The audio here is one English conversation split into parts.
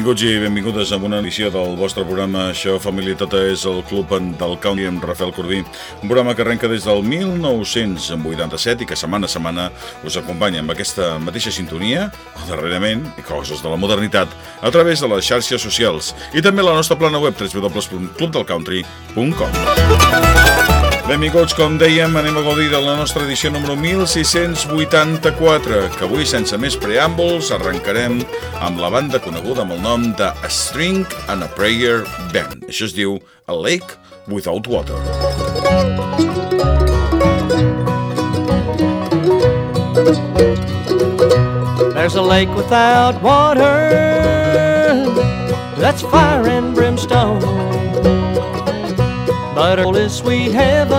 Benvinguts i benvingudes a una edició del vostre programa Això, Família Tota, és el Club del Country amb Rafael Corbí, un programa que arrenca des del 1987 i que setmana a setmana us acompanya amb aquesta mateixa sintonia, o darrerament, i coses de la modernitat, a través de les xarxes socials i també la nostra plana web www.clubdelcountry.com. Benvinguts, com dèiem, anem a gaudir de la nostra edició número 1684, que avui, sense més preàmbuls, arrencarem amb la banda coneguda amb el nom de A String and a Prayer Band. Això es diu A Lake Without Water. There's a lake without water, that's fire and brimstone, but our is sweet heaven,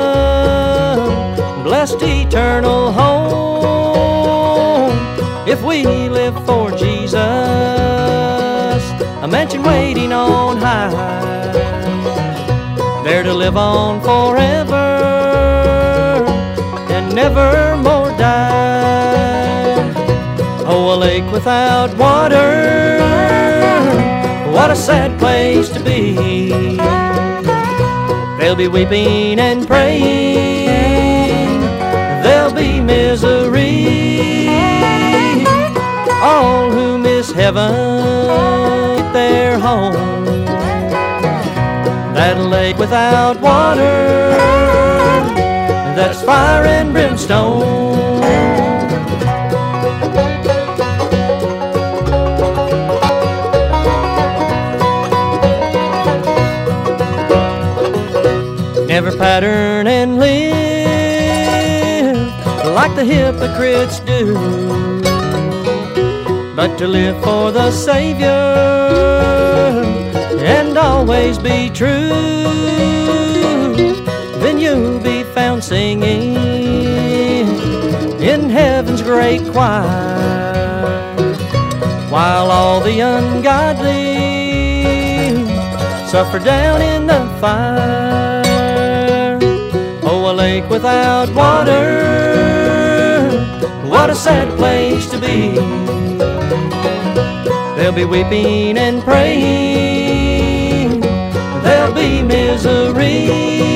blessed eternal home. If we live for Jesus, a mansion waiting on high, there to live on forever and never more die. Oh, a lake without water, what a sad place to be. There'll be weeping and praying, there'll be misery. All who miss heaven get their home. That lake without water, that's fire and brimstone. Never pattern and live like the hypocrites do, but to live for the Savior and always be true. Then you'll be found singing in heaven's great choir, while all the ungodly suffer down in the fire. A lake without water, what a sad place to be. There'll be weeping and praying, there'll be misery.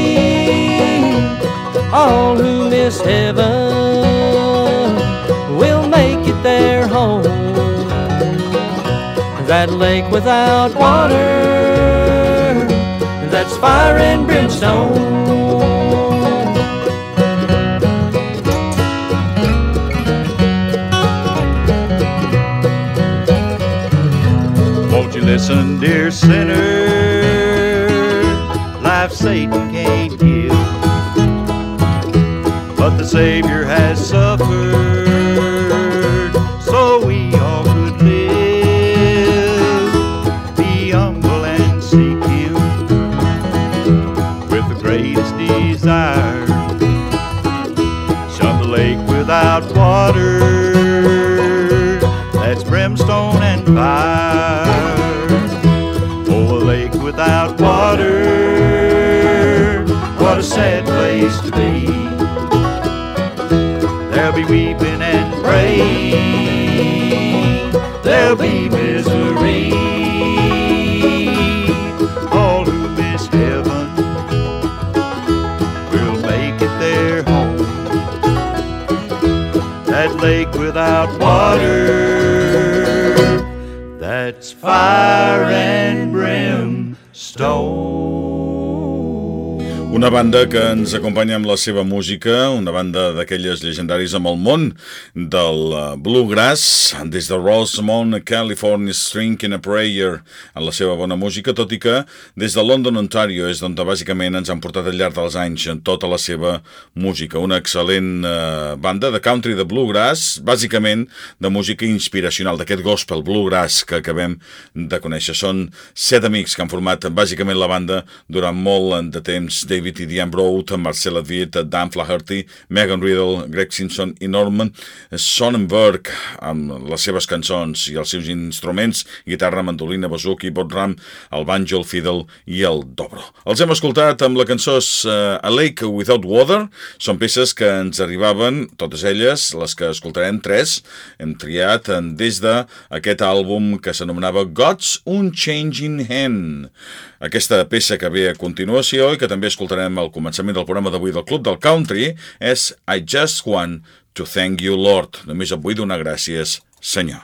All who miss heaven will make it their home. That lake without water, that's fire and brimstone. Listen, dear sinner, life Satan can't give, but the Savior has suffered, so we all could live. Be humble and seek Him with the greatest desire. Shun the lake without water, that's brimstone and fire. Without water, what a sad place to be. There'll be weeping and praying, there'll be misery. All who miss heaven will make it their home. That lake without water, that's fire and brimstone. Una banda que ens acompanya amb la seva música, una banda d'aquelles llegendaris amb el món del bluegrass, des de Rosemont, California, String and a Prayer, en la seva bona música, tot i que des de London, Ontario, és d'on bàsicament ens han portat al llarg dels anys en tota la seva música. Una excel·lent banda de country, de bluegrass, bàsicament de música inspiracional, d'aquest gospel bluegrass que acabem de conèixer. Són 7 amics que han format bàsicament la banda durant molt de temps. Dave David i Diane Broad, Marcel Adviet, Dan Flaherty, Megan Riddle, Greg Simpson i Norman Sonnenberg, amb les seves cançons i els seus instruments, guitarra, mandolina, bouzouki, bodram, el banjo, el fiddle i el dobro. Els hem escoltat amb la cançó A Lake Without Water. Són peces que ens arribaven, totes elles, les que escoltarem, 3, hem triat des d'aquest àlbum que s'anomenava God's Unchanging Hand. Aquesta peça que ve a continuació i que també escoltarem al començament del programa d'avui del Club del Country és I Just Want to Thank You, Lord. Només et vull donar gràcies, Senyor.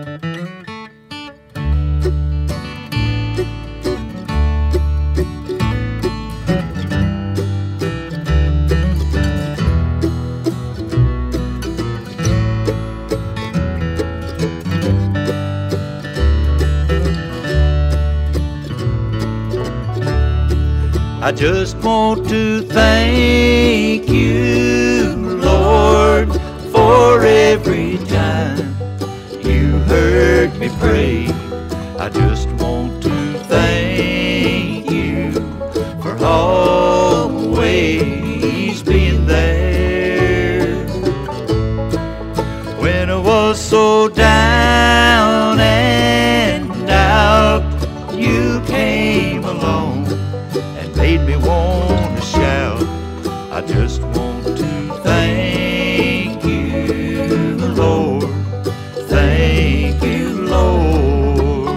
I just want to thank you, Lord, for every time you heard me pray. I just want to thank you for always being there. When I was so down and out, you came along, made me want to shout. I just want to thank you, Lord. Thank you, Lord.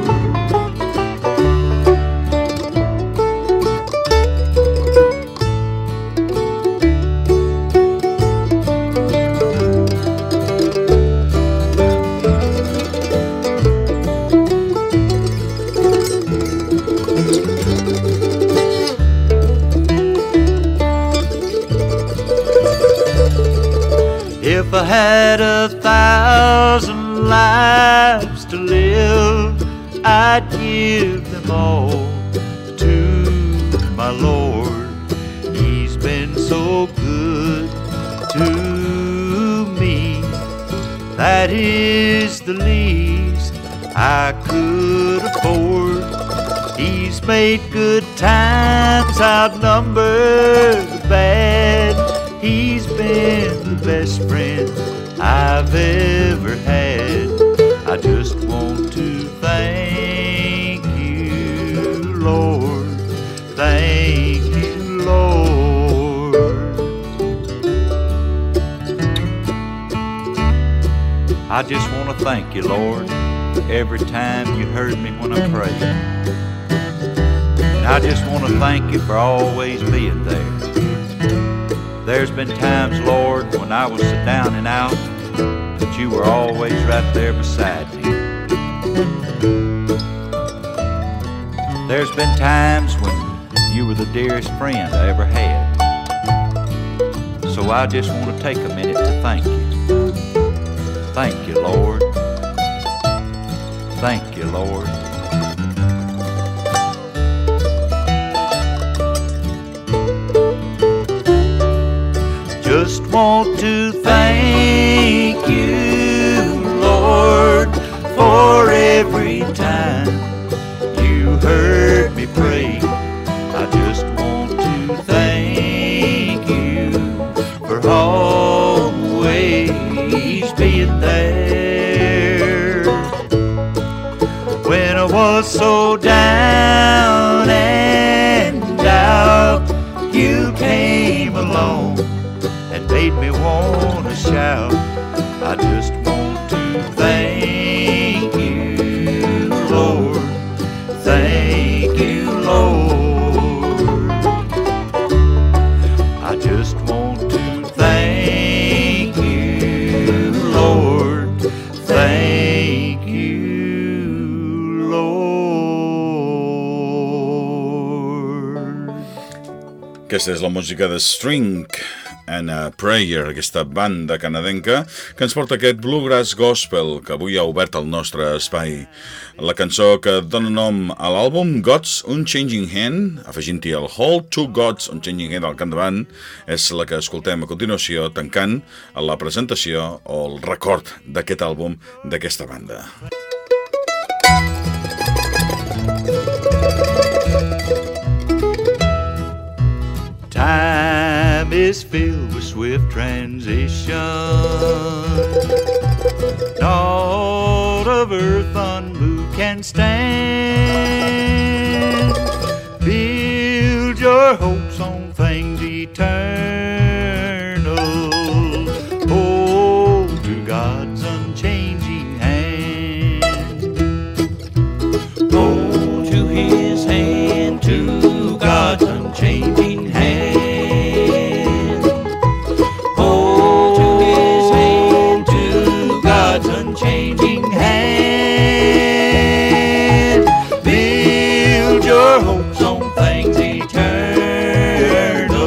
If I had 1,000 lives to live, I'd give them all to my Lord. He's been so good to me. That is the least I could afford. He's made good times outnumber the bad. He's been the best friend I've ever had. I just want to thank you, Lord. Thank you, Lord. I just want to thank you, Lord, for every time you heard me when I prayed. And I just want to thank you for always being there. There's been times, Lord, when I was so down and out, but you were always right there beside me. There's been times when you were the dearest friend I ever had. So I just want to take a minute to thank you. Thank you, Lord. Thank you, Lord. Just want to thank you, Lord, for every time you heard me pray. I just want to thank you for always being there. When I was so down and out, you came along and made me want to shout. I just want to thank you, Lord. Thank you, Lord. I just want to thank you, Lord. Thank you, Lord. Aquesta és la música de String and a Prayer, aquesta banda canadenca que ens porta aquest Bluegrass Gospel que avui ha obert el nostre espai. La cançó que dona nom a l'àlbum, God's Unchanging Hand, afegint-hi el Hold to God's Unchanging Hand al capdavant, és la que escoltem a continuació, tancant la presentació o el record d'aquest àlbum d'aquesta banda. is filled with swift transition. Naught of earth unmoved can stand. Build your hopes on things eternal. Hold to God's unchanging hand. Hold to His hand, to God's unchanging hand. Hold to His hand, to God's unchanging hand. Build your hopes on things eternal.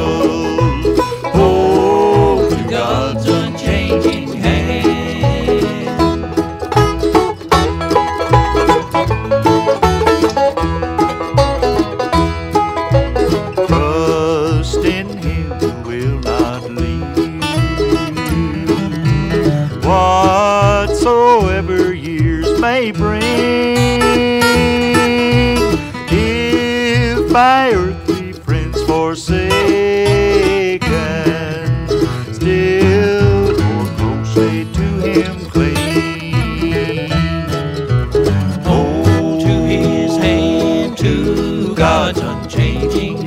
Hold to God's unchanging hand. Trust in Him who will not leave. Whatsoever years may bring, if by earthly friends forsaken, still more closely to Him cling. Hold to His hand, to God's unchanging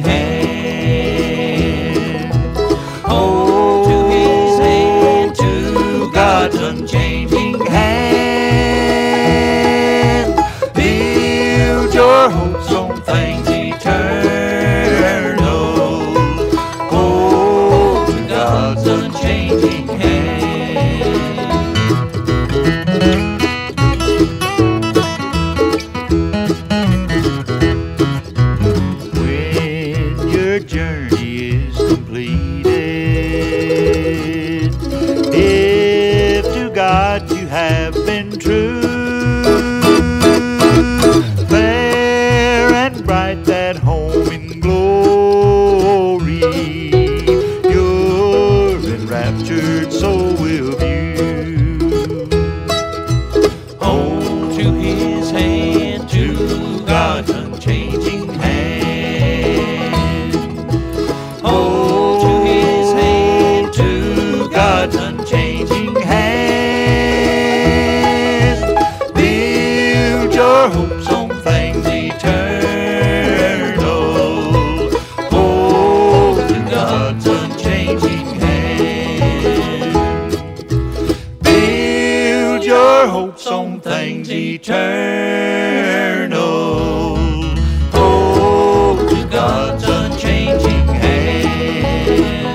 hand. Hold to His hand, to God's unchanging hand. Build your hopes on things eternal. Hold to God's unchanging hand. When your journey is completed, if to God you have been true, fair and bright that home in glory, your enraptured soul will view. Hold to His hand, to God's unchanging hand. Hold to His hand, to God's unchanging hand. Build your hopes on things eternal. Hold to God's unchanging hand. Build your hopes on things eternal. Hold to God's unchanging hand.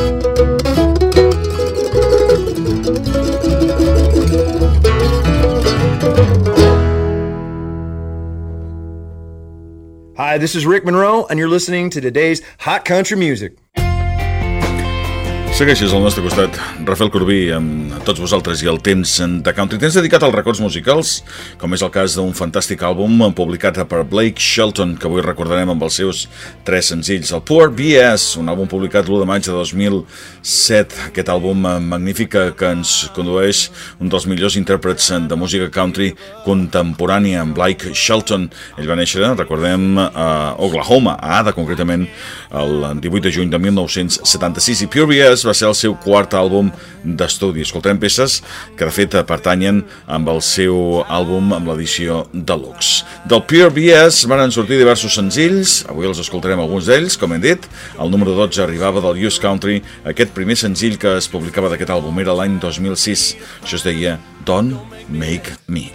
Hi, this is Rick Monroe, and you're listening to today's Hot Country Music. Segueixes al nostre costat, Rafael Corbí, amb tots vosaltres i el temps de country. Tens dedicat als records musicals, com és el cas d'un fantàstic àlbum publicat per Blake Shelton, que avui recordarem amb els seus 3 senzills. El Poor B.S., un àlbum publicat l'1 de maig de 2007. Aquest àlbum magnífic que ens condueix un dels millors intèrprets de música country contemporània, en Blake Shelton. Ell va néixer, recordem, a Oklahoma, a Ada, concretament, el 18 de juny de 1976, i Pure B.S. va ser el seu quart àlbum d'estudi. Escoltarem peces que de fet pertanyen amb el seu àlbum amb l'edició Deluxe. Del Pure B.S. van sortir diversos senzills, avui els escoltarem alguns d'ells, com hem dit. El número 12 arribava del Youth Country. Aquest primer senzill que es publicava d'aquest àlbum era l'any 2006. Això es deia Don't Make Me.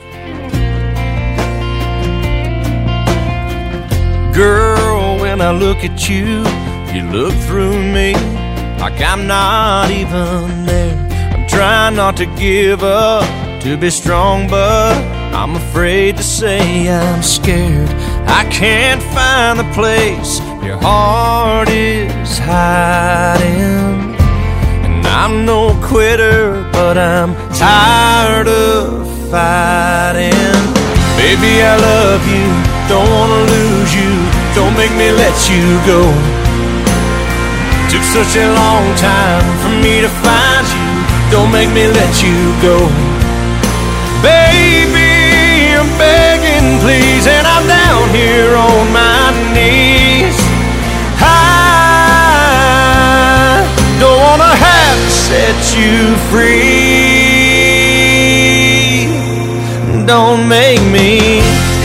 Girl, when I look at you, you look through me like I'm not even there. I'm trying not to give up, to be strong, but I'm afraid to say I'm scared. I can't find the place your heart is hiding. And I'm no quitter, but I'm tired of fighting. Baby, I love you, don't wanna lose you, don't make me let you go. Took such a long time for me to find you, don't make me let you go. Baby, I'm begging please, and I'm down here on my knees. I free. Don't make me.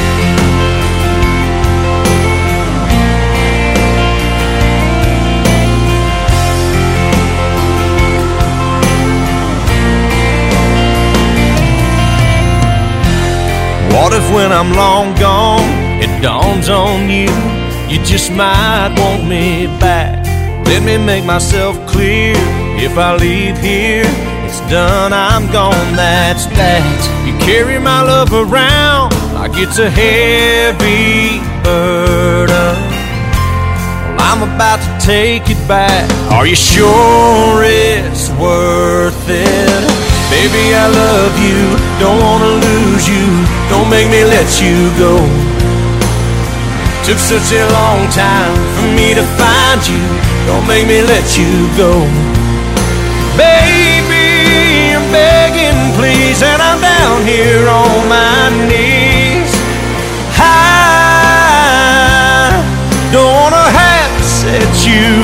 What if when I'm long gone, it dawns on you, you just might want me back? Let me make myself clear. If I leave here, it's done, I'm gone, that's that. You carry my love around like it's a heavy burden. Well, I'm about to take it back. Are you sure it's worth it? Baby, I love you, don't wanna lose you. Don't make me let you go. Took such a long time for me to find you. Don't make me let you go. Baby, I'm begging, please, and I'm down here on my knees. I don't wanna have to set you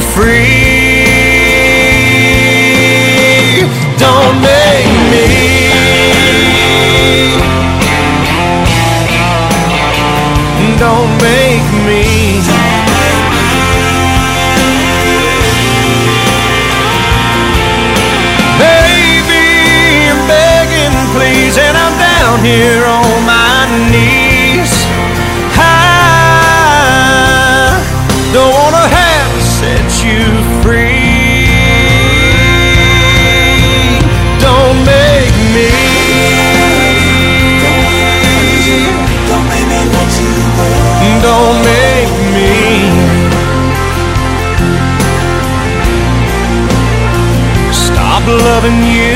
free. Don't make me. Don't make me. Baby, I'm begging, please, and I'm down here on my knees. I don't wanna have to set you free. Don't make me. Don't make me let you go. Don't make me. Stop loving you.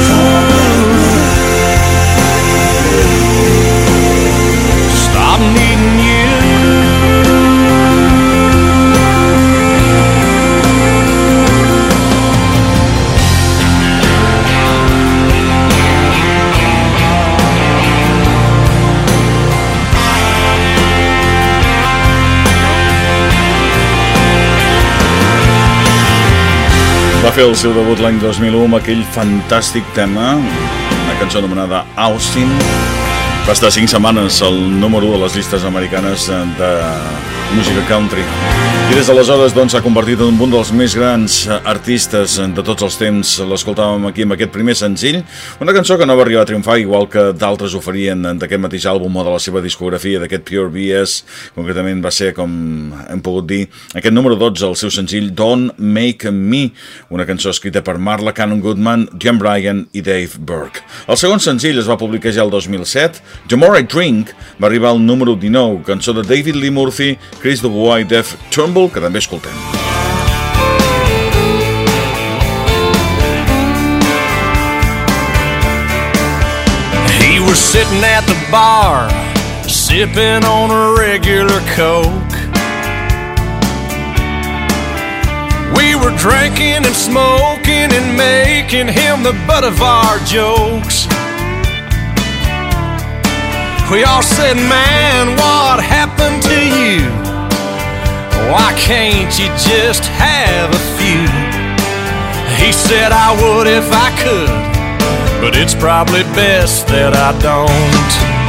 Stop needing you. Va fer el seu debut l'any 2001 amb aquell fantàstic tema, una cançó anomenada Austin. Va estar 5 setmanes al número 1 de les llistes americanes de música country. I des d'aleshores doncs, s'ha convertit en un dels més grans artistes de tots els temps. L'escoltàvem aquí amb aquest primer senzill, una cançó que no va arribar a triomfar, igual que d'altres oferien d'aquest mateix àlbum o de la seva discografia, d'aquest Pure BS. Concretament va ser, com hem pogut dir, aquest número 12, el seu senzill Don't Make Me, una cançó escrita per Marla Cannon Goodman, Jan Bryan i Dave Burke. El segon senzill es va publicar ja el 2007, The More I Drink, va arribar al número 19, cançó de David Lee Murphy, Chris Dubois i Def Turnbull, que també escoltem. He was sitting at the bar, sipping on a regular Coke. We were drinking and smoking and making him the butt of our jokes. We all said, man, what happened to you? Why can't you just have a few? He said I would if I could, but it's probably best that I don't.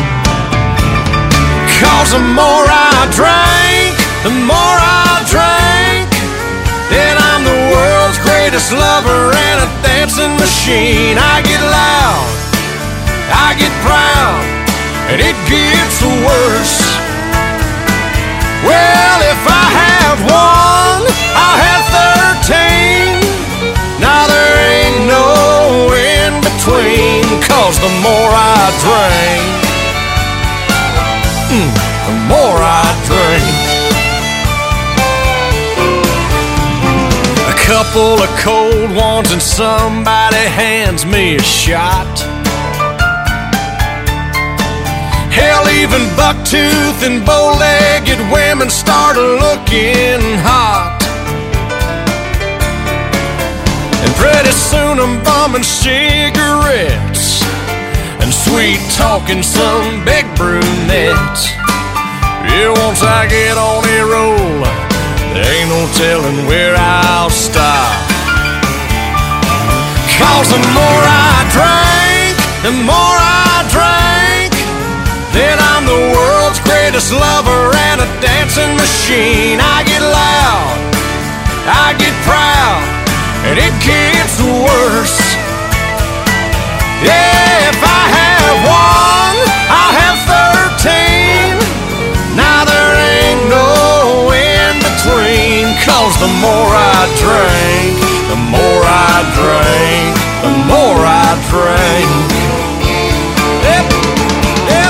'Cause the more I drank, the more I drank, then I'm the world's greatest lover and a dancing machine. I get loud, I get proud, and it gets worse. Well, if I have one, I'll have 13. Now there ain't no in between. 'Cause the more I drink, the more I drink. A couple of cold ones and somebody hands me a shot. Hell, even bucktooth and bow-legged women start looking hot. And pretty soon I'm bumming cigarettes and sweet-talking some big brunettes. Yeah, once I get on a roll, there ain't no telling where I'll stop. 'Cause the more I drank, the more I drank, then I'm the world's greatest lover and a dancing machine. I get loud, I get proud, and it gets worse. Yeah, if I have one, I'll have 13. Now there ain't no in between. 'Cause the more I drank, the more I drank, the more I drank. Yep, yep.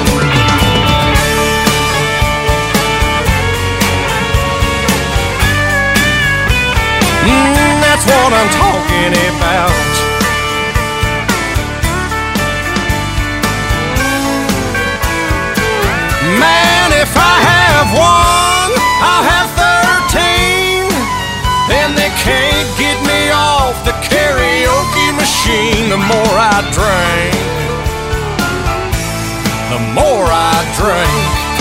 That's what I'm talking about. Man, if I have one, I'll have 13. Then they can't get me off the karaoke machine. The more I drank, the more I drank.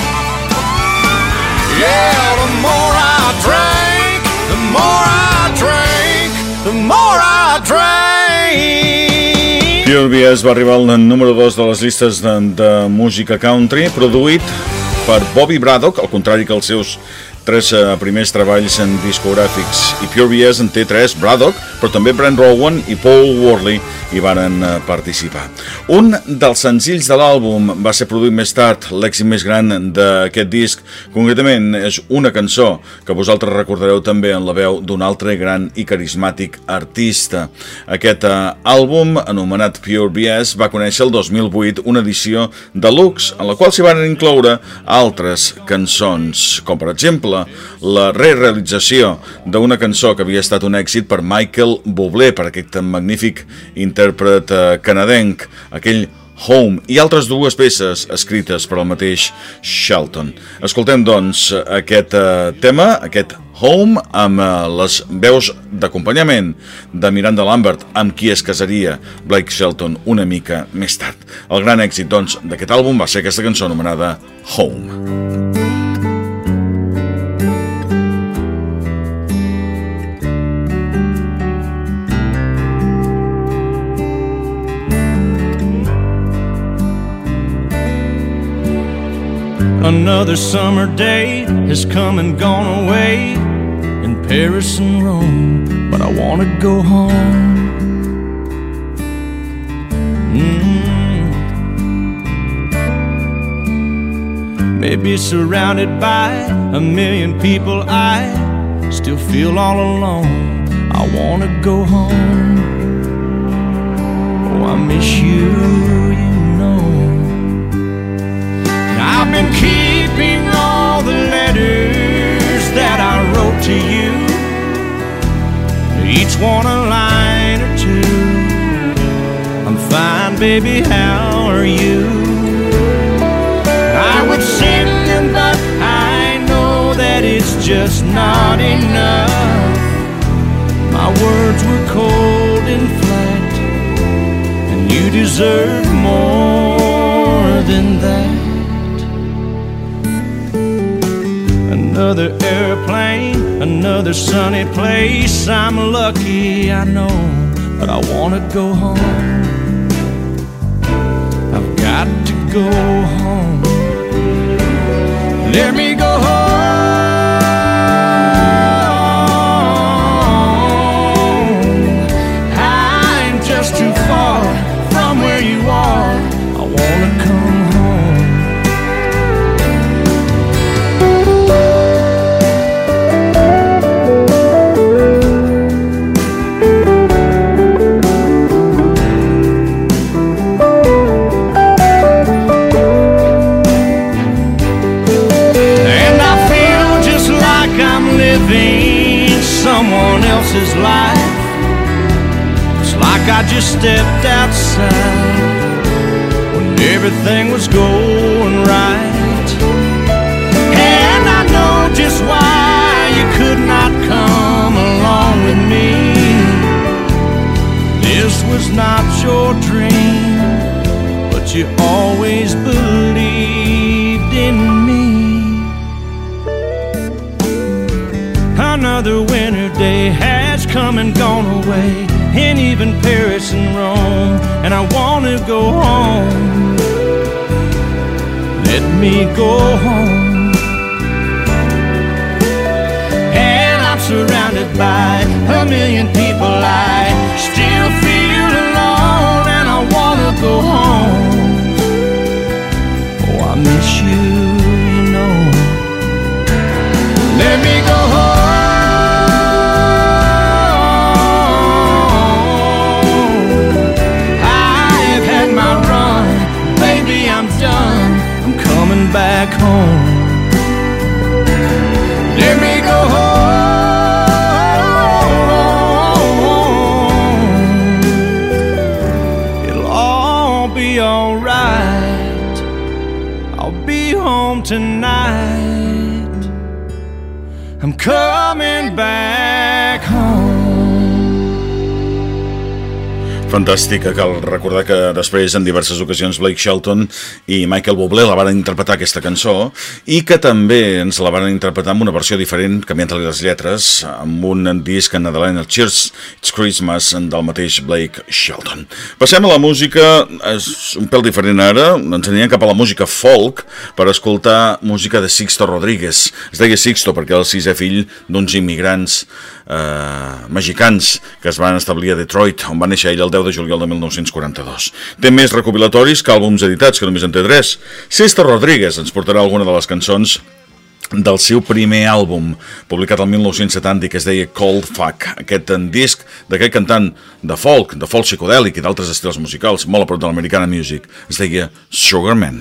Yeah, the more I drank, the more I drank, the more I drank. Pure BS va arribar al número 2 de les llistes de música country, produït per Bobby Braddock, al contrari que els seus 3 primers treballs en discogràfics. I Pure BS en té 3, Braddock, però també Brent Rowan i Paul Worley hi varen participar. Un dels senzills de l'àlbum va ser produït més tard, l'èxit més gran d'aquest disc. Concretament, és una cançó que vosaltres recordareu també en la veu d'un altre gran i carismàtic artista. Aquest àlbum, anomenat Pure BS, va conèixer el 2008 una edició deluxe, en la qual s'hi van incloure altres cançons, com per exemple la rerealització d'una cançó que havia estat un èxit per Michael Bublé, per aquest magnífic intèrpret canadenc, aquell Home, i altres 2 peces escrites per el mateix Shelton. Escoltem, doncs, aquest tema, aquest Home, amb les veus d'acompanyament de Miranda Lambert, amb qui es casaria Blake Shelton una mica més tard. El gran èxit, doncs, d'aquest àlbum va ser aquesta cançó anomenada Home. Another summer day has come and gone away in Paris and Rome, but I want to go home. Maybe surrounded by a million people, I still feel all alone. I want to go home. Oh, I miss you, you know. I've been keeping all the letters that I wrote to you, each one a line or two. I'm fine, baby, how are you? I would send them, but I know that it's just not enough. My words were cold and flat, and you deserve more than that. Another airplane, another sunny place. I'm lucky, I know, but I wanna go home. I've got to go home. Let me go home. I'm just too far from where you are. I wanna come home. Someone else's life. It's like I just stepped outside when everything was going right. And I know just why you could not come along with me. This was not your dream, but you always believed in me. Another winter day has come and gone away and even Paris and Rome, and I want to go home. Let me go home. And I'm surrounded by a million people. I still feel alone, and I want to go home. Oh, I miss you, you know. Let me go home. I've had my run, baby, I'm done. I'm coming back home. Let me go home. It'll all be alright. I'll be home tonight. I'm coming back home. Fantàstic, cal recordar que després en diverses ocasions Blake Shelton i Michael Bublé la van interpretar aquesta cançó i que també ens la van interpretar amb una versió diferent, canviant-li les lletres, amb un disc nadalenc, el Cheers It's Christmas, del mateix Blake Shelton. Passem a la música, és un pèl diferent ara, ens anirem cap a la música folk per escoltar música de Sixto Rodríguez. Es deia Sixto perquè era el sisè fill d'uns immigrants mexicans que es van establir a Detroit, on va néixer ell el 10 de juliol de 1942. Té més recopilatoris que àlbums editats, que només en té 3. Sixto Rodríguez ens portarà alguna de les cançons del seu primer àlbum, publicat el 1970, que es deia Cold Fuck, aquest disc d'aquest cantant de folk psicodèlic i d'altres estils musicals, molt a prop de l'Americana Music. Es deia Sugar Man.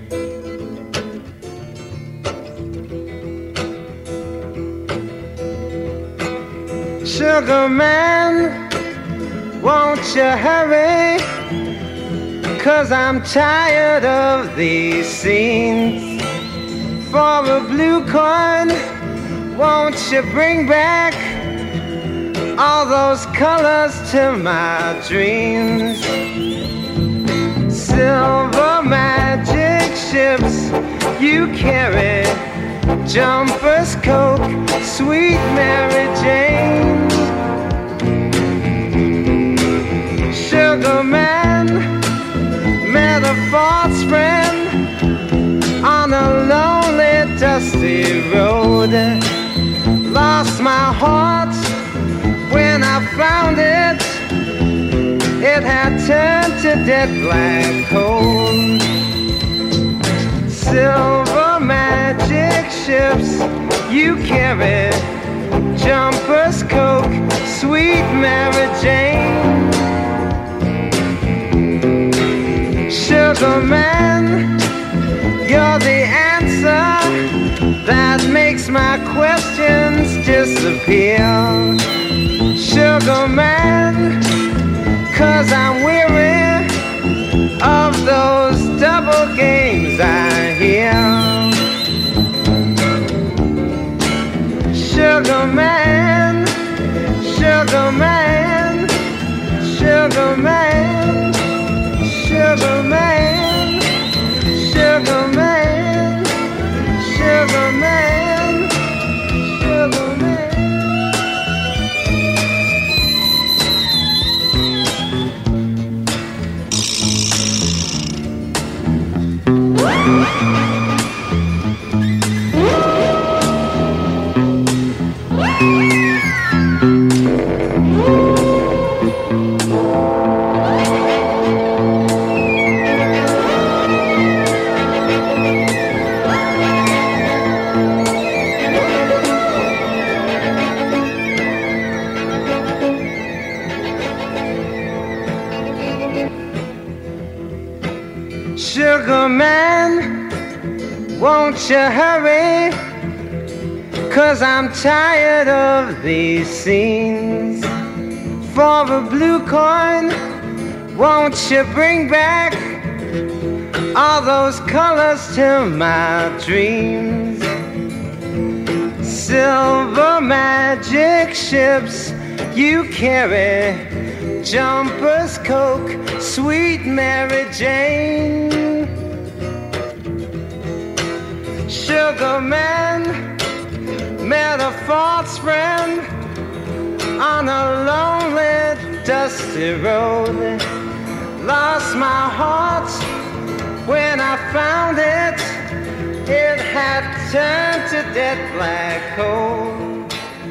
Sugar man, won't you hurry? 'Cause I'm tired of these scenes. For a blue coin, won't you bring back all those colors to my dreams? Silver magic ships you carry, jumpers, Coke, sweet Mary Jane. Sugar man, met a false friend on a lonely, dusty road. Lost my heart when I found it. It had turned to dead black coal. Silver magic ships you carry, jumpers, Coke, sweet Mary Jane. Sugar man, you're the answer that makes my questions disappear. Sugar man, 'cause I'm weary of those double games I hear. Sugar man, sugar man, sugar man, sugar man, sugar man, sugar man, sugar man. Sugar man, won't you hurry? 'Cause I'm tired of these scenes. For a blue coin, won't you bring back all those colors to my dreams? Silver magic ships you carry, jumpers, Coke, sweet Mary Jane. Sugar man, met a false friend on a lonely, dusty road. Lost my heart when I found it. It had turned to dead black coal.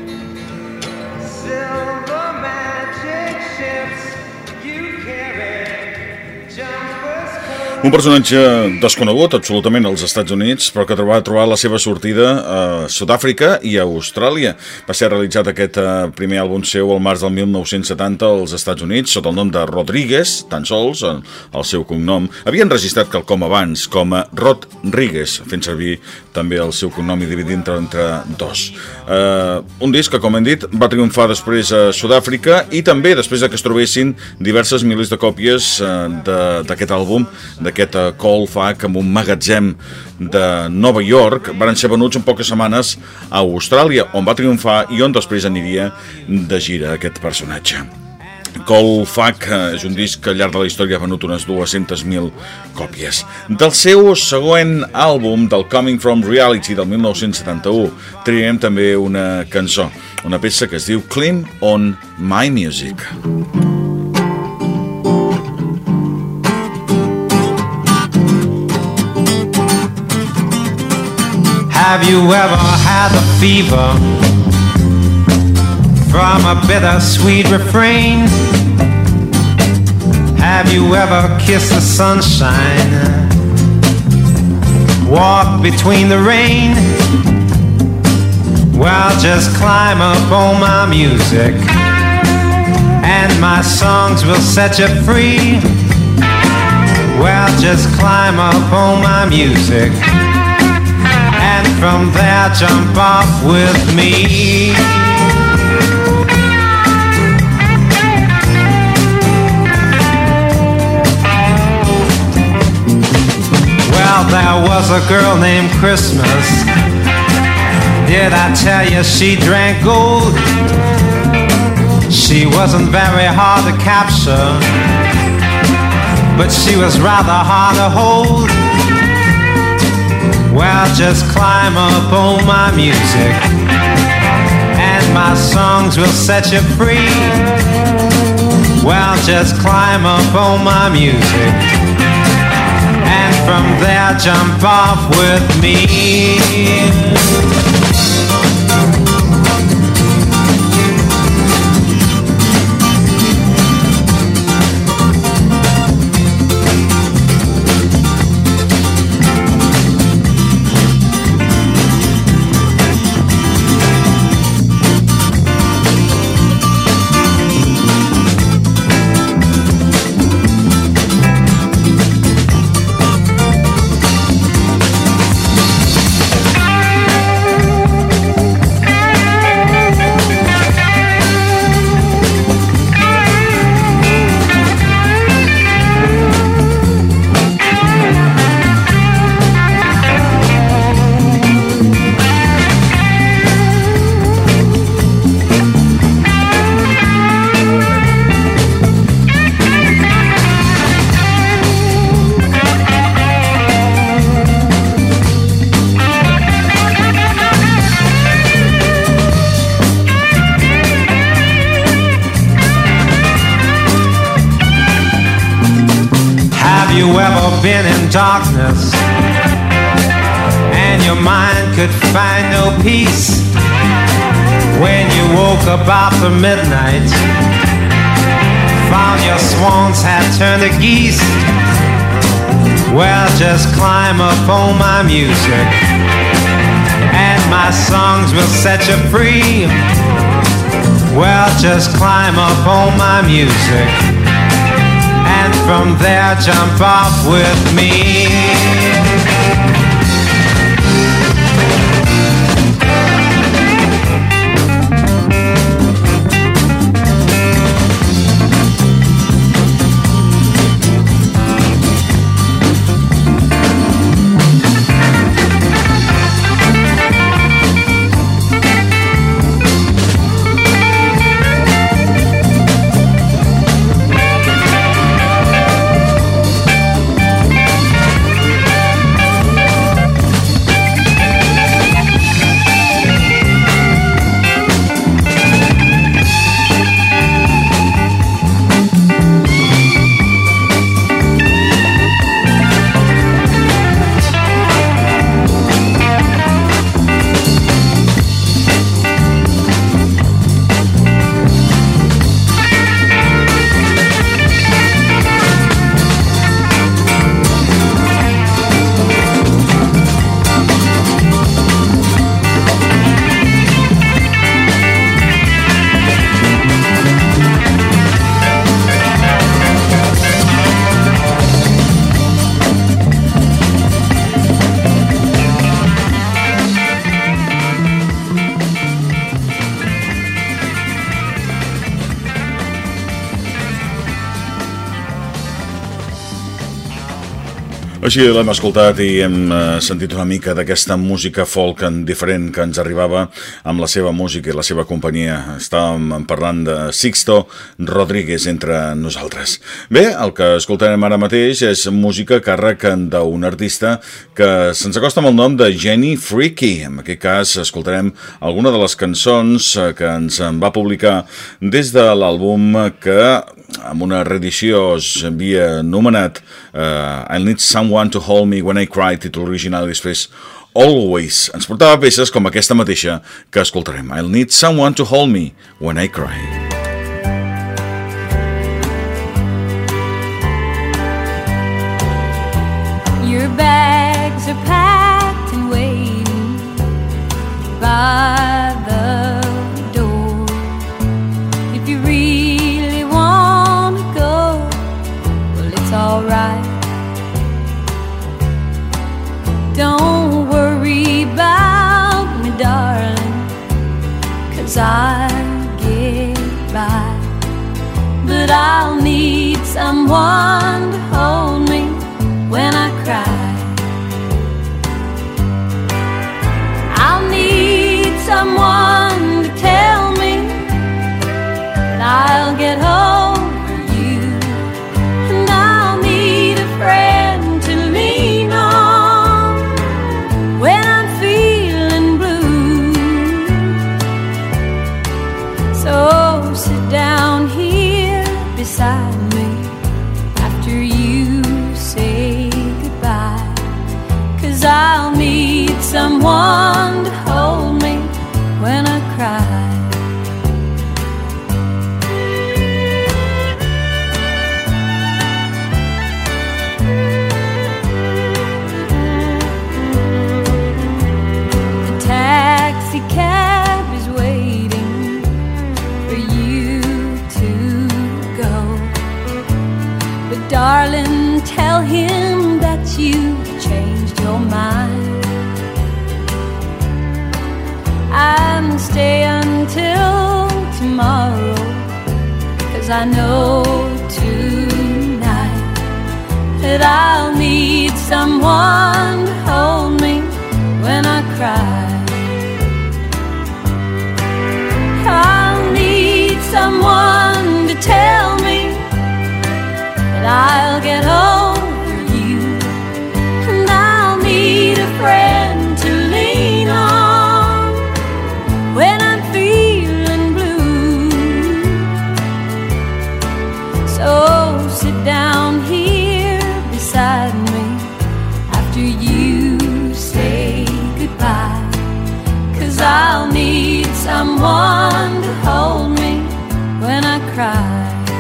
Silver magic ships you carry, jumpers cold. Un personatge desconegut absolutament als Estats Units, però que va trobar la seva sortida a Sud-àfrica i a Austràlia. Va ser realitzat aquest primer àlbum seu al març del 1970 als Estats Units, sota el nom de Rodriguez, tan sols, el seu cognom. Havien registrat quelcom abans, com a Rodriguez, fent servir també el seu cognom i dividint entre dos. Un disc que, com hem dit, va triomfar després a Sud-àfrica i també després que es trobessin diverses milers de còpies d'aquest àlbum, d'aquest Cold Fuck, amb un magatzem de Nova York. Van ser venuts en poques setmanes a Austràlia, on va triomfar i on després aniria de gira aquest personatge. Cold Fuck és un disc que al llarg de la història ha venut unes 200.000 còpies. Del seu següent àlbum, del Coming From Reality del 1971, triem també una cançó, una peça que es diu Climb On My Music. Have you ever had a fever from a bittersweet refrain? Have you ever kissed the sunshine, walked between the rain? Well, just climb up on my music and my songs will set you free. Well, just climb up on my music and from there jump off with me. Well, there was a girl named Christmas. Did I tell you she drank gold? She wasn't very hard to capture, but she was rather hard to hold. Well, just climb up on my music and my songs will set you free. Well, just climb up on my music and from there jump off with me. Been in darkness and your mind could find no peace when you woke up after midnight, found your swans had turned to geese. Well, just climb up on my music and my songs will set you free. Well, just climb up on my music and from there jump off with me. Així l'hem escoltat i hem sentit una mica d'aquesta música folk diferent que ens arribava amb la seva música i la seva companyia. Estàvem parlant de Sixto Rodríguez entre nosaltres. Bé, el que escoltarem ara mateix és música a càrrec d'un artista que se'ns acosta amb el nom de Jenny Freaky. En aquest cas escoltarem alguna de les cançons que ens va publicar des de l'àlbum que amb una reedició es havia anomenat I'll Need Someone to Hold Me When I Cry, títol original, i després Always. Ens portava peces com aquesta mateixa que escoltarem. I'll Need Someone to Hold Me When I Cry. Your bags are packed and waiting by the door. If you really want to go, well, it's all right. Don't worry about me, darling, 'cause I'll get by. But I'll need someone to hold me when I cry. I'll need someone to tell me that I'll get over you. And I'll need a friend to lean on when I'm feeling blue. So sit down here beside me after you say goodbye, 'cause I'll need someone to hold me when I cry. The taxi cab is waiting for you to go, but darling, tell him that you changed your mind and stay until tomorrow, 'cause I know tonight that I'll need someone to hold me when I cry. I'll need someone to tell me that I'll get over you, and I'll need a friend to lean on when I'm feeling blue. So sit down here beside me after you say goodbye, 'cause I'll need someone to hold me when I cry.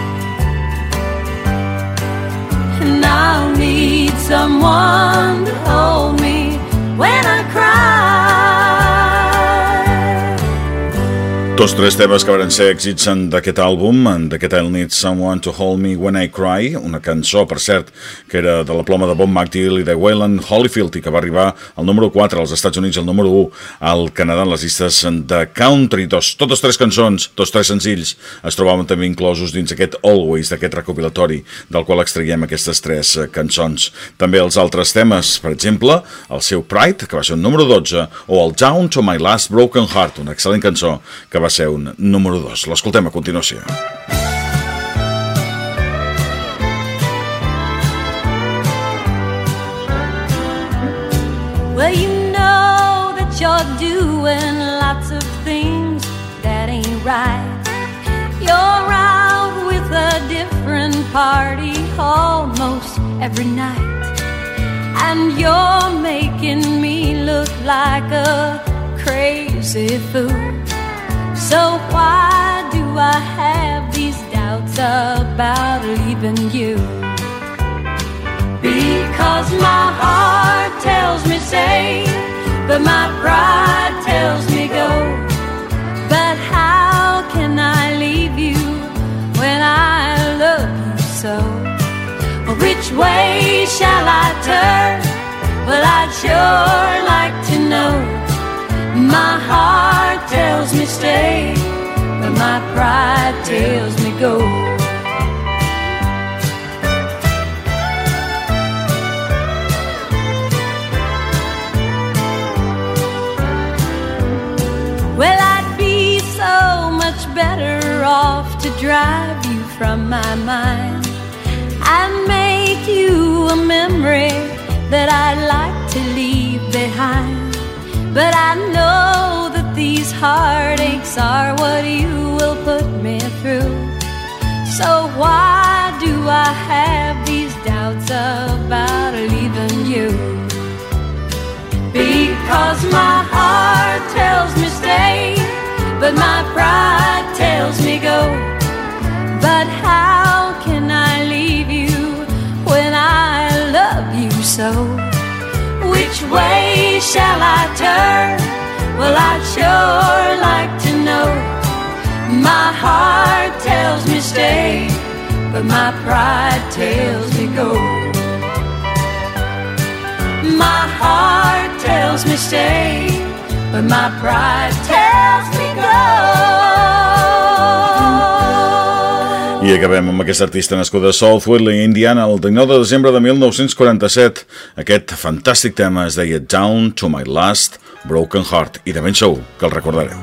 And I'll need someone to hold me when I cry. Tots tres temes que van ser èxits d'aquest àlbum, d'aquest I'll Need Someone to Hold Me When I Cry, una cançó, per cert, que era de la ploma de Bob McDill i de Waylon Holyfield i que va arribar al número 4 als Estats Units, al número 1 al Canadà en les llistes de country. Totes tres cançons, tots tres senzills, es trobaven també inclosos dins aquest Always, d'aquest recopilatori, del qual extraiem aquestes tres cançons. També els altres temes, per exemple, el seu Pride, que va ser un número 12, o el Down to My Last Broken Heart, una excel·lent cançó que va ser un número 2. L'escoltem a continuació. Well, you know that you're doing lots of things that ain't right. You're out with a different party almost every night, and you're making me look like a crazy fool. So why do I have these doubts about leaving you? Because my heart tells me stay, but my pride tells me go. But how can I leave you when I love you so? Which way shall I turn? Well, I'd sure like to know. My heart tells me stay, but my pride tells me go. to drive you from my mind and make you a memory that I'd like to leave behind. But I know that these heartaches are what you will put me through. So why do I have these doubts about leaving you? Because my heart tells me stay, but my pride tells me go. But how can I leave you when I love you so? Which way shall I turn? Well, I'd sure like to know. My heart tells me stay, but my pride tells me go. My heart tells me stay, but my pride tells me go. I acabem amb aquesta artista nascuda a South Whitley, Indiana, el 19 de desembre de 1947. Aquest fantàstic tema es deia Down to My Last Broken Heart, i de ben segur que el recordareu.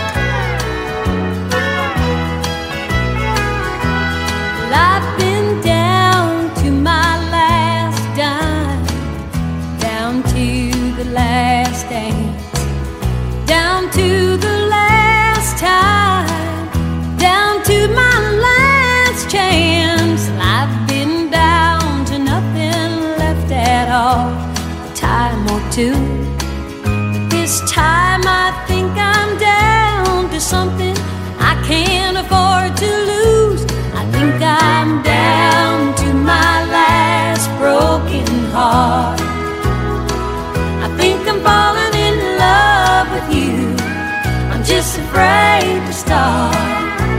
I've been down to my last dime, down to the last dance, down to the last time, down to my last chance. I've been down to nothing left at all, a time or two. But this time I think I'm down to something I can't afford to lose. I think I'm down to my last broken heart. I think I'm falling in love with you. I'm just afraid to start.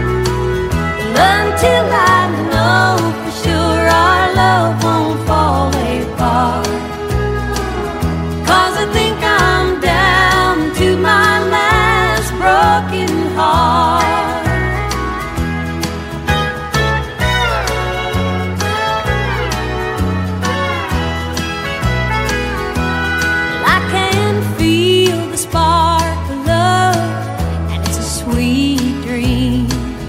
Until I know for sure our love won't fall apart. 'Cause I think I'm down to my last broken heart. I can feel the spark of love, and it's a sweet dream.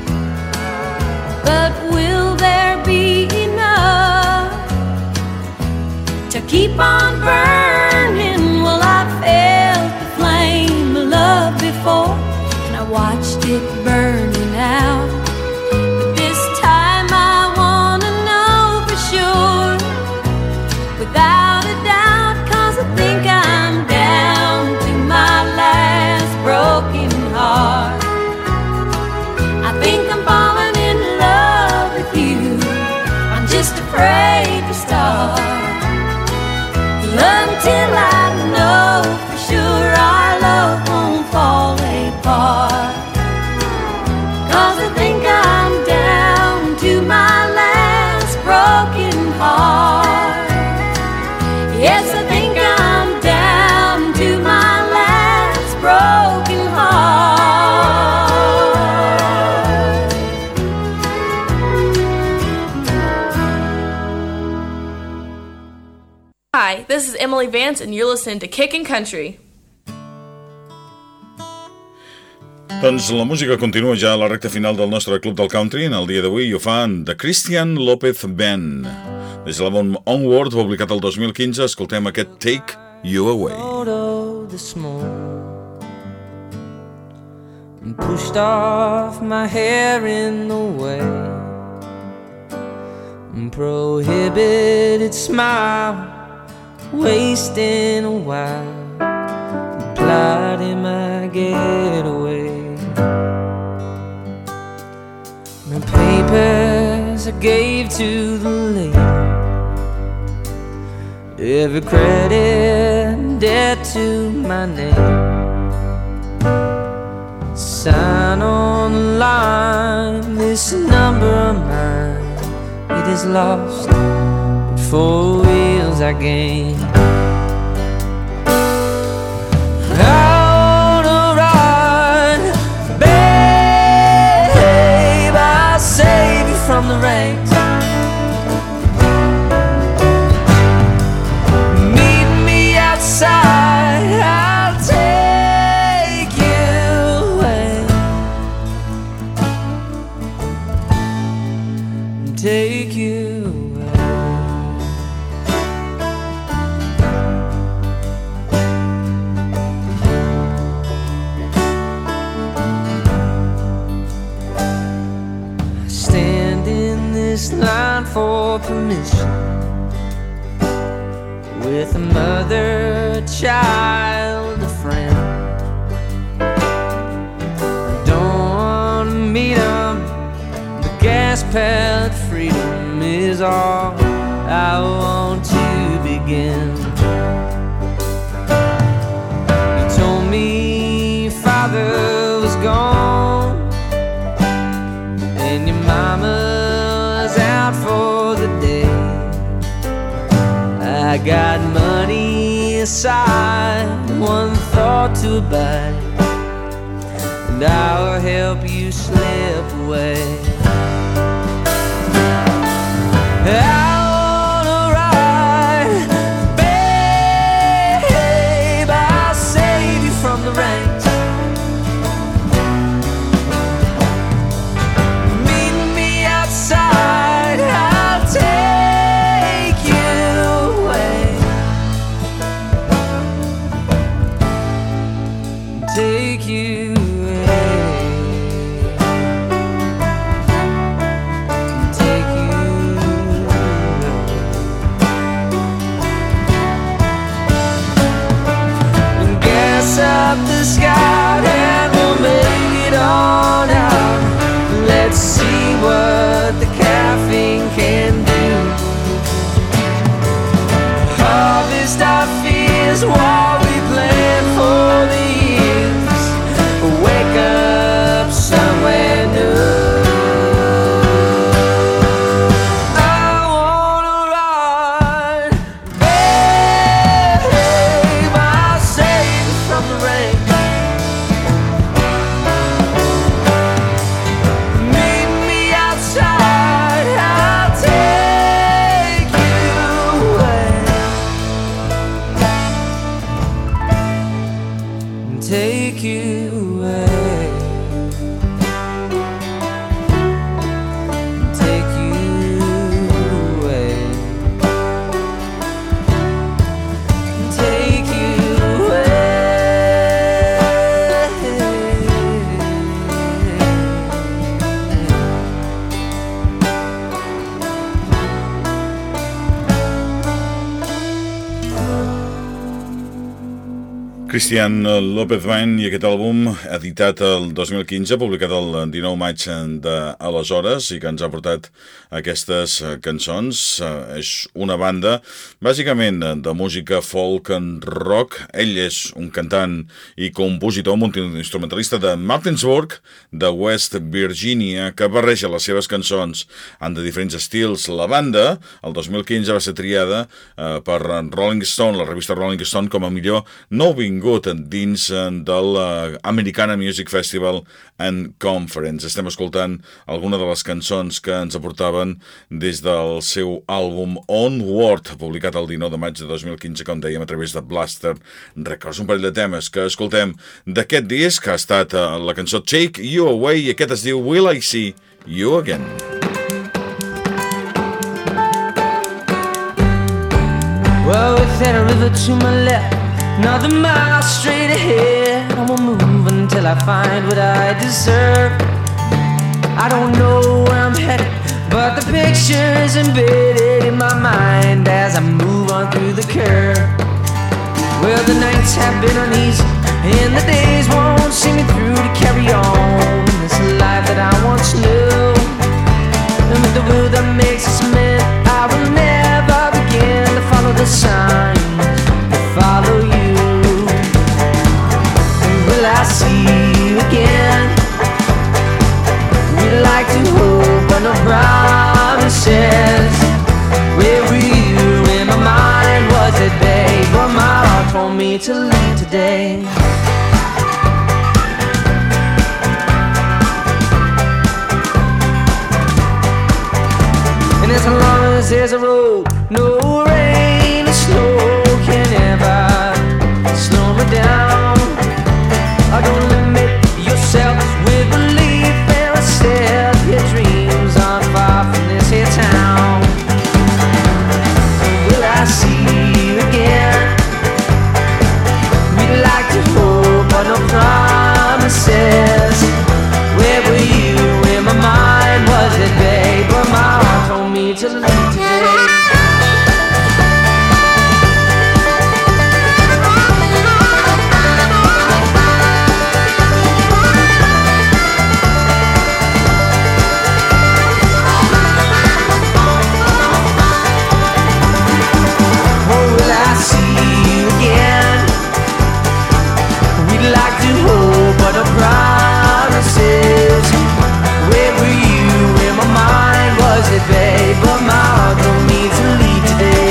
But will there be enough to keep on burning? Well, I felt the flame of love before, and I watched it burning out. But this time I wanna know for sure, without a doubt, 'cause I think I'm down to my last broken heart. I think I'm falling in love with you. I'm just afraid to start. Until I know for sure our love won't fall apart. 'Cause I think I'm down to my last broken heart. Yes, I think I'm down to my last broken heart. Hi, this is Emily Vance, and you're listening to Kickin' Country. Doncs la música continua ja a la recta final del nostre Club del Country. En el dia d'avui ho fan The Christian Lopez Band. Des de l'àlbum Onward, publicat el 2015, escoltem aquest Take You Away. This morning and pushed off my hair in the way, and prohibited smile, wasting a while, plotting my getaway. The papers I gave to the lady, every credit and debt to my name. Sign on the line, this number of mine, it is lost, but 4 wheels I gain. On a run, babe, I'll save you from the rain. Meet me outside, I'll take you away. take you away. I stand in this line for permission with a mother, a child, a friend. I don't want to meet 'em. The gas pad freedom is all I want to begin. You told me father was gone and your mama's out for the day. I got money aside, one thought to abide, and I'll help you slip away. I wanna ride, babe, I'll save you from the rain. Meet me outside, I'll take you away. Take you away. Take you away. And gas up the sky and we'll make it on out. Let's see what the caffeine can do. Harvest our fears while we plan for the years. Wake up somewhere new. I wanna ride, babe, I'll save you from the rain. Meet me outside, I'll take you away. Take you away. Take you away. Take you Cristian López Band i aquest àlbum editat el 2015, publicat el 19 maig d'aleshores i que ens ha portat aquestes cançons. És una banda bàsicament de música folk and rock. Ell és un cantant i compositor multiinstrumentalista de Martinsburg, de West Virginia, que barreja les seves cançons en de diferents estils. La banda, el 2015, va ser triada per Rolling Stone, la revista Rolling Stone, com a millor nouvingut dins de l'Americana Music Festival and Conference. Estem escoltant alguna de les cançons que ens aportaven des del seu àlbum Onward, publicat el 19 de maig de 2015, com dèiem, a través de Blaster Records. Un parell de temes que escoltem d'aquest disc, que ha estat la cançó Take You Away, i aquest es diu Will I See You Again. Well, if there's a river to my left, another mile straight ahead, I won't move until I find what I deserve. I don't know where I'm headed, but the picture is embedded in my mind as I move on through the curve. Well, the nights have been uneasy, and the days won't see me through to carry on this life that I once knew. And with the will that makes us men, I will never begin to follow the signs that follow you. Will I see you again? We'd like to hope, but no promises. Where were you when my mind was at bay, but my heart told me to leave today? And as long as there's a road, no rain or snow can ever slow me down. I don't limit yourself with belief and set your dreams on fire from this here town. to leave today. Like to hold, but no promises. Where were you when my mind was at bay? But my heart told me to leave today.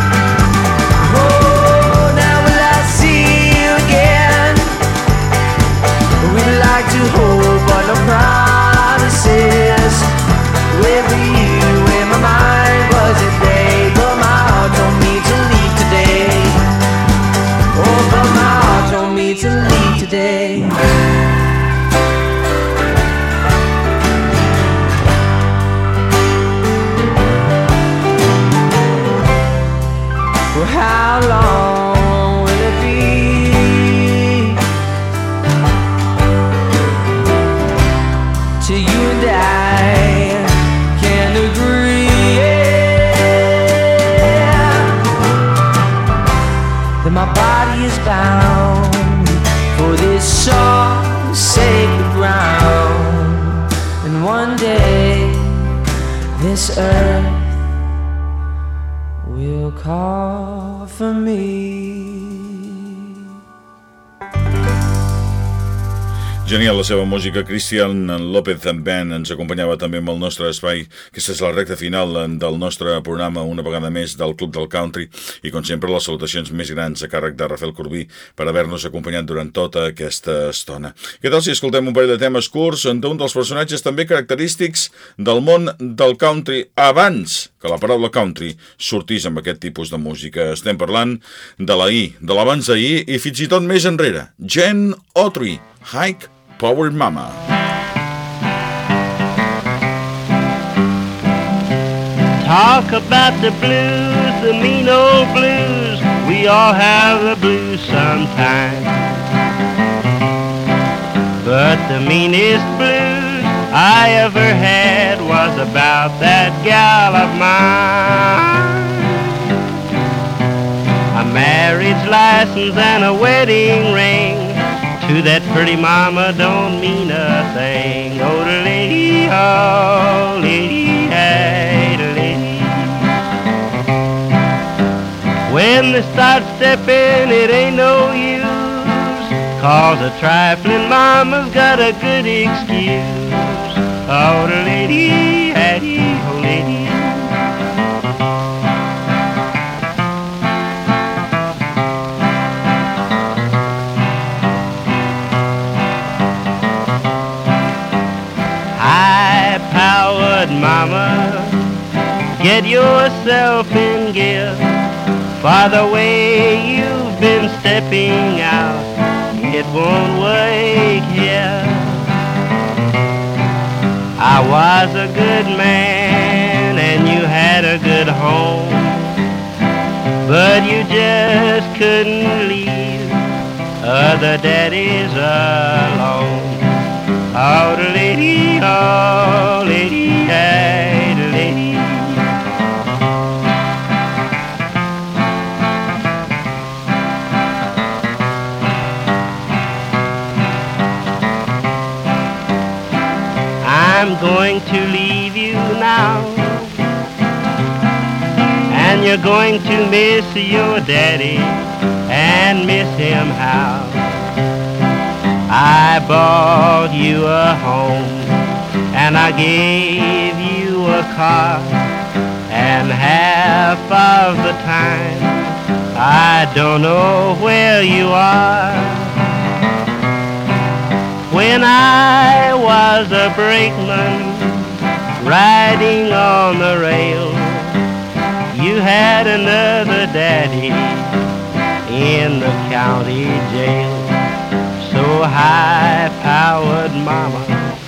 Oh, now will I see you again? We'd like to hold, but no promises. Where were you when my mind was at bay? But my heart told me to leave today. Oh, but my heart told me to leave today. Well, how long will it be till you and I can agree, that my body is bound for this soft, sacred ground, and one day this earth will call for me. Genial la seva música. Cristian López Band ens acompanyava també amb el nostre espai. Aquesta és la recta final del nostre programa, una vegada més, del Club del Country, i com sempre les salutacions més grans a càrrec de Rafael Corbí per haver-nos acompanyat durant tota aquesta estona. Què tal si escoltem un parell de temes curts d'un dels personatges també característics del món del country abans que la paraula country sortís amb aquest tipus de música? Estem parlant de l'ahir, de l'abans d'ahir i fins i tot més enrere. Gene Autry, High Powered Mama. Talk about the blues, the mean old blues. We all have the blues sometime. But the meanest blues I ever had was about that gal of mine. A marriage license and a wedding ring to that pretty mama don't mean a thing. Oh, the lady, oh, lady, hey, the lady. When they start stepping, it ain't no use, 'cause a trifling mama's got a good excuse. Oh, the lady, hey, oh, lady. High-powered mama, get yourself in gear, for the way you've been stepping out, it won't work here. I was a good man and you had a good home, but you just couldn't leave other daddies alone. Oh, the lady, hey, the lady. I'm going to leave you now, and you're going to miss your daddy, and miss him how. I bought you a home, and I gave you a car, and half of the time I don't know where you are. When I was a brakeman riding on the rail, you had another daddy in the county jail. So high-powered mama,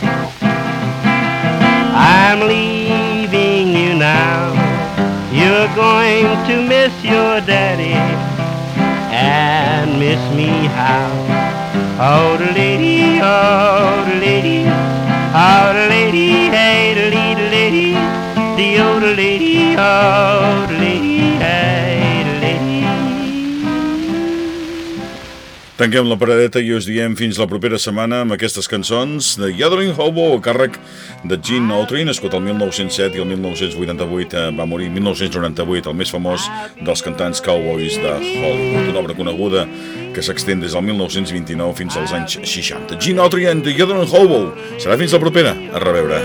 I'm leaving you now. You're going to miss your daddy and miss me how. Oh, the lady, oh, the lady, oh, the lady, hey, the lady, the oh, the lady, Tanquem la paradeta i us diem fins la propera setmana amb aquestes cançons de Yodeling Hobo a càrrec de Gene Autry, nascut el 1907 i el 1988 va morir el 1998, el més famós dels cantants cowboys de Hollywood, una obra coneguda que s'extén des del 1929 fins als anys 60. Gene Autry and the Yodeling Hobo. Serà fins la propera. A reveure.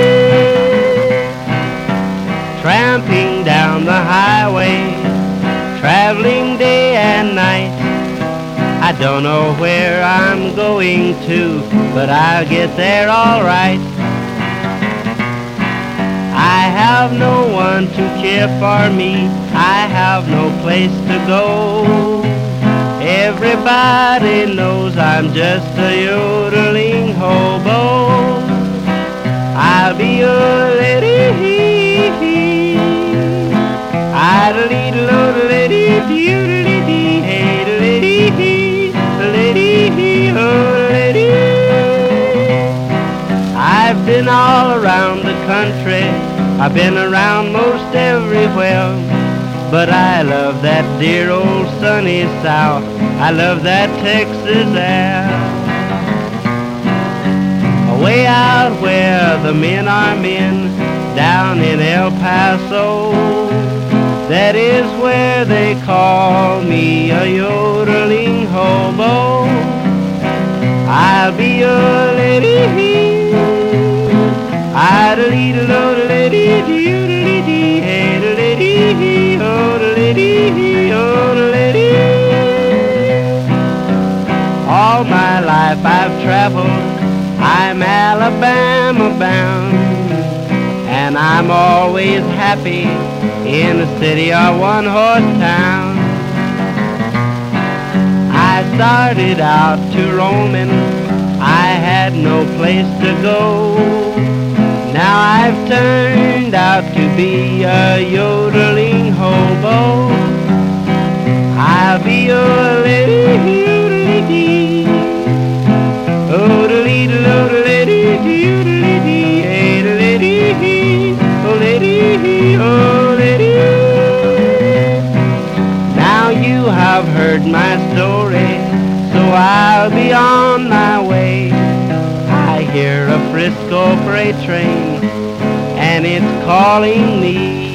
Tramping down the highway, traveling day and night. I don't know where I'm going to, but I'll get there all right. I have no one to care for me, I have no place to go. Everybody knows I'm just a yodeling hobo. I'll be a lady, idle-dee-lo-lady-dee-dee-dee, hey-dee-dee. I've been all around the country, I've been around most everywhere, but I love that dear old sunny South, I love that Texas air. Way out where the men are men, down in El Paso, that is where they call me a yodeling hobo. I'll be a lady, idle-dee-lo-lady-dee-dee-dee, hey-dee-dee, oh-dee-dee, oh-dee. All my life I've traveled, I'm Alabama bound, and I'm always happy in a city or one-horse town. I started out to roaming, I had no place to go. Now I've turned out to be a yodeling hobo. I'll be a lady, oh-dee-dee-lo-dee-dee-dee-dee, hey-dee-dee, oh-dee-dee, oh-dee. Now you have heard my story, so I'll be on my way. I hear a Frisco freight train, and it's calling me.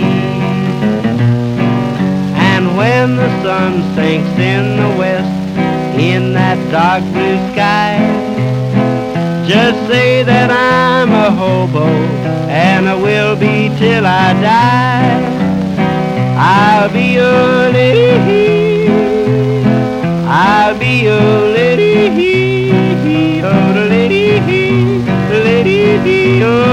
And when the sun sinks in the west, in that dark blue sky, just say that I'm a hobo, and I will be till I die. I'll be a lady, I'll be a lady, oh, the lady, oh.